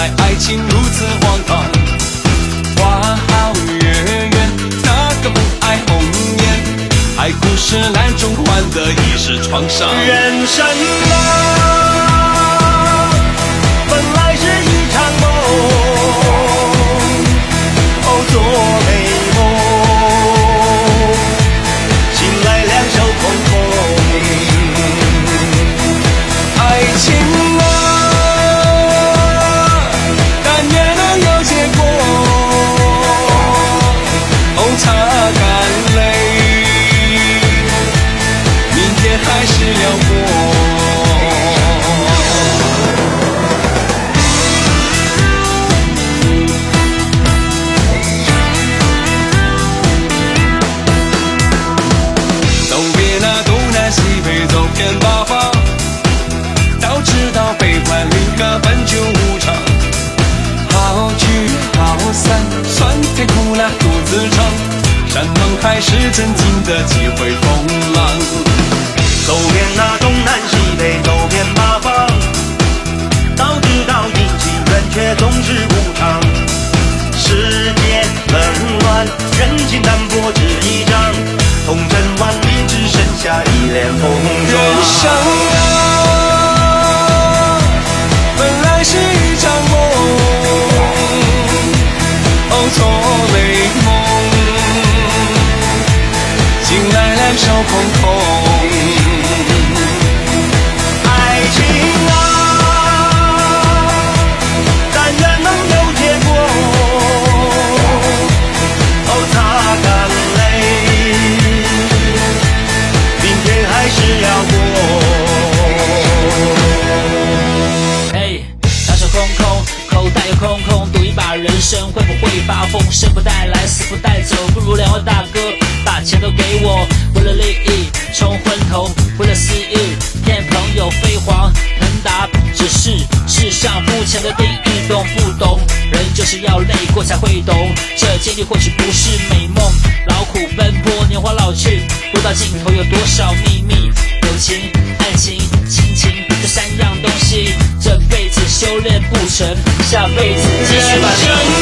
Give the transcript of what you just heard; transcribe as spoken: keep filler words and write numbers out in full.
来爱情如此荒唐。花好月圆，哪个不爱红颜？爱故事烂中换的已是创伤。 人生啊，本来是一场梦，哦，做美梦，醒来两手空空。 爱情啊，但愿能有结果，哦，擦干泪，明天还是要过。走遍了东南西北，走遍八方，早知道悲欢离合本就无常。好聚好散，酸甜苦辣独自尝，山盟海誓真经的几回风浪。 走遍那东南西北，走遍八方，早知道阴晴圆缺总是无常。世间冷暖，人情淡薄只一张，红尘万里只剩下一脸风霜。 人生啊，本来是一场梦，哦，做美梦，醒来两手空空。 爱情啊，但愿能有结果，哦，擦干泪，明天还是要过。 嘿，大手空空，口袋又空空，赌一把人生会不会发疯？生不带来，死不带走，不如两位大哥把钱都给我。为了利益冲昏头，为了私欲骗朋友飞黄腾达，只是世上肤浅的定义，懂不懂？人就是要累过才会懂，这经历或许不是美梦，劳苦奔波，年华老去，路到尽头有多少秘密？友情、爱情、亲情，这三样东西，这辈子修炼不成，下辈子继续把人生